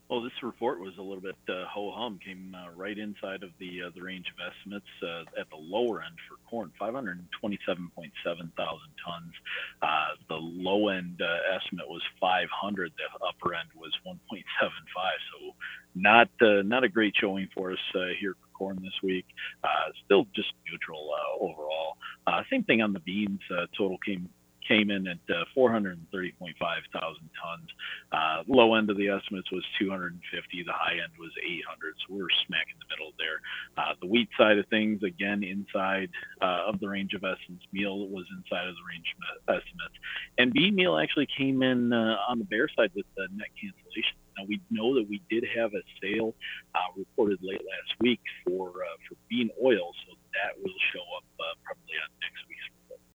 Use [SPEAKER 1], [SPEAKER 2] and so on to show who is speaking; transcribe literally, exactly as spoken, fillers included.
[SPEAKER 1] Well, this report was a little bit uh, ho hum. Came uh, right inside of the uh, the range of estimates uh, at the lower end for corn, five hundred twenty-seven point seven thousand tons. Uh, the low end uh, estimate was five hundred. The upper end was one point seven five. So not uh, not a great showing for us uh, here for corn this week. Uh, still just neutral uh, overall. Uh, same thing on the beans. Uh, total came came in at uh, four hundred thirty point five thousand tons. Uh, low end of the estimates was two hundred fifty. The high end was eight hundred. So we're smack in the middle there. Uh, the wheat side of things, again, inside uh, of the range of estimates. Meal was inside of the range of estimates. And bean meal actually came in uh, on the bear side with the net cancellation. Now, we know that we did have a sale uh, reported late last week for uh, for bean oil, so that will show up uh, probably on